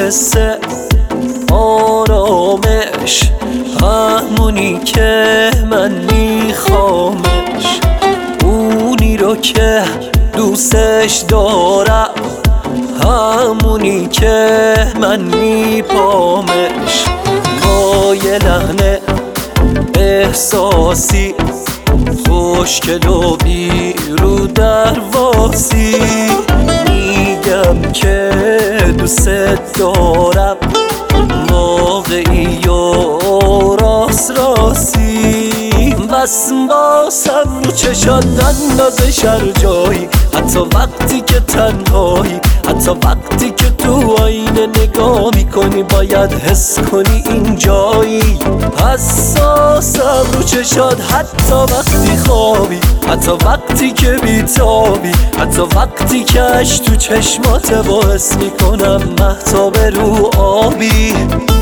حس آرامش، همونی که من میخوامش، اونی رو که دوستش دارم، همونی که من میپامش. با یه لحن احساسی خوشگل و بی رو درواسی میگم که دوست دارم، واقعی و راست راستی. بس باسم رو چشات نندازش هر جایی، حتی وقتی که تنهایی، حتی وقتی که تو آینه نگاه میکنی باید حس کنی این جایی. حساسم رو چشات حتی وقتی خوابی، حتی وقتی که بیتابی، حتی وقتی که اش تو چشمات باعث میکنم مهتاب رو آبی.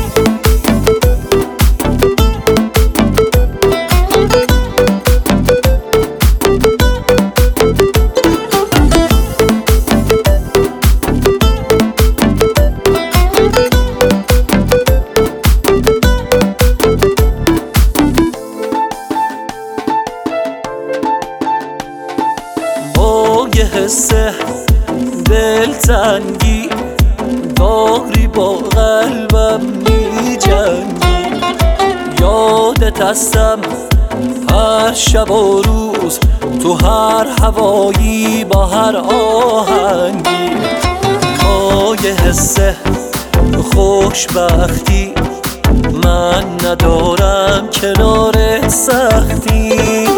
یه حس دلتنگی داری با قلبم میجنگی، یادت هستم هر شب و روز تو هر هوایی با هر آهنگی. با یه حس خوشبختی من ندارم کنار سختی،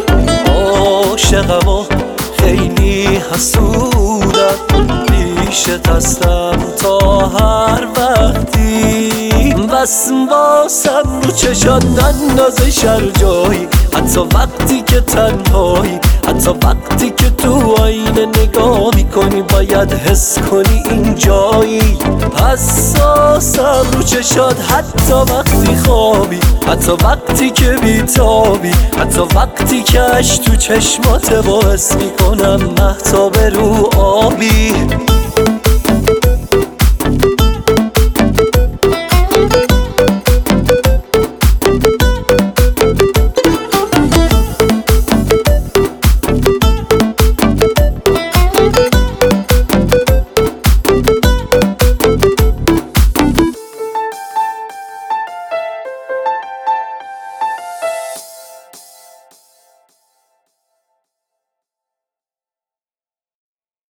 عاشقم و خیلی حسودم، پیشت هستم تا هر وقتی. بس باسم رو چشات نندازش هر جایی، حتی وقتی که تنهایی، حتی وقتی که تو آینه نگاه میکنی باید حس کنی این جایی. حساسم رو چشات حتی وقتی خوابی، حتی وقتی که بیتابی، حتی وقتی که اش تو چشمات باعث میکنم مهتاب رو آبی.